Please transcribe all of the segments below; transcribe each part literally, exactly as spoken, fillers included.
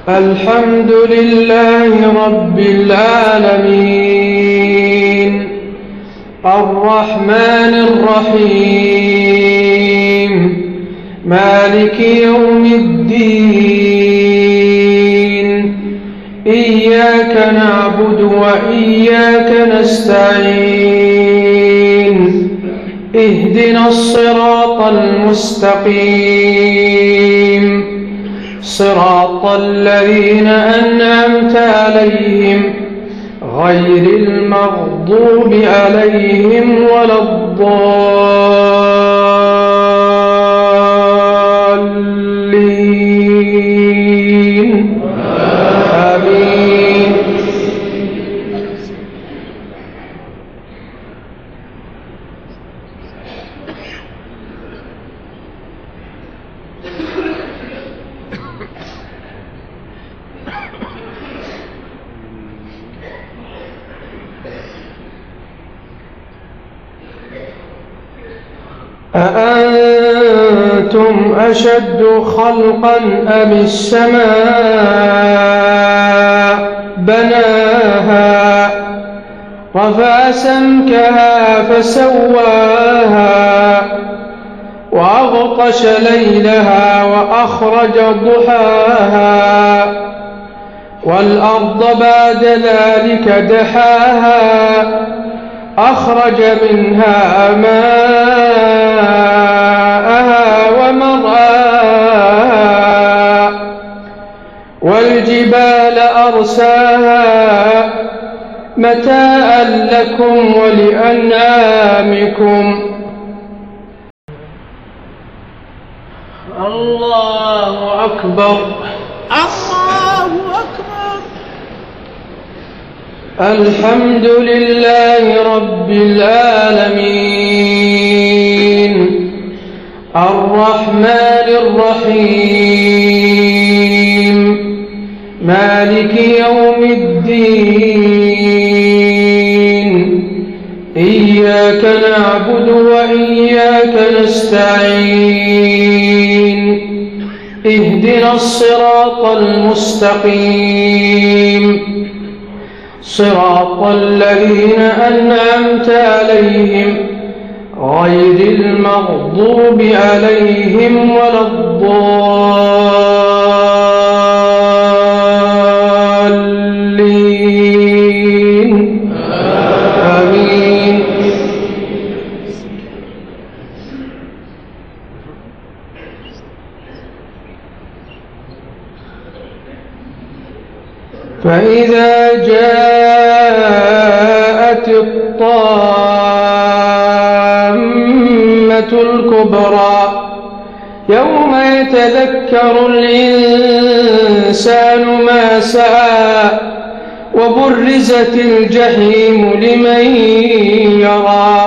الحمد لله رب العالمين الرحمن الرحيم مالك يوم الدين إياك نعبد وإياك نستعين اهدنا الصراط المستقيم صراط الذين أنعمت عليهم غير المغضوب عليهم ولا الضالين آمين. أأنتم أشد خلقا أم السماء بناها رفع سمكها فسواها وأغطش ليلها وأخرج ضحاها والأرض بعد ذلك دحاها أخرج منها ماءها ومرعاها والجبال أرساها متاعا لكم ولأنعامكم. الله أكبر الله أكبر. الحمد لله رب العالمين الرحمن الرحيم مالك يوم الدين إياك نعبد وإياك نستعين اهدنا الصراط المستقيم صراط الذين أنعمت عليهم غير المغضوب عليهم ولا الضالين آمين. فإذا جاءت الطامة الكبرى يوم يتذكر الإنسان ما سعى وبرزت الجحيم لمن يرى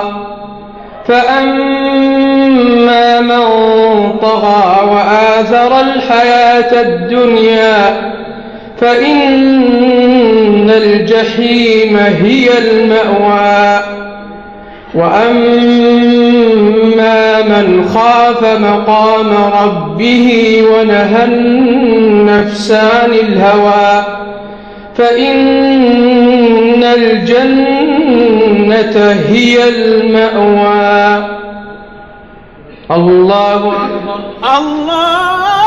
فأما من طغى وآثر الحياة الدنيا فإن الجحيم هي المأوى وأما من خاف مقام ربه ونهى النفس عن الهوى فإن الجنة هي المأوى. الله أكبر. الله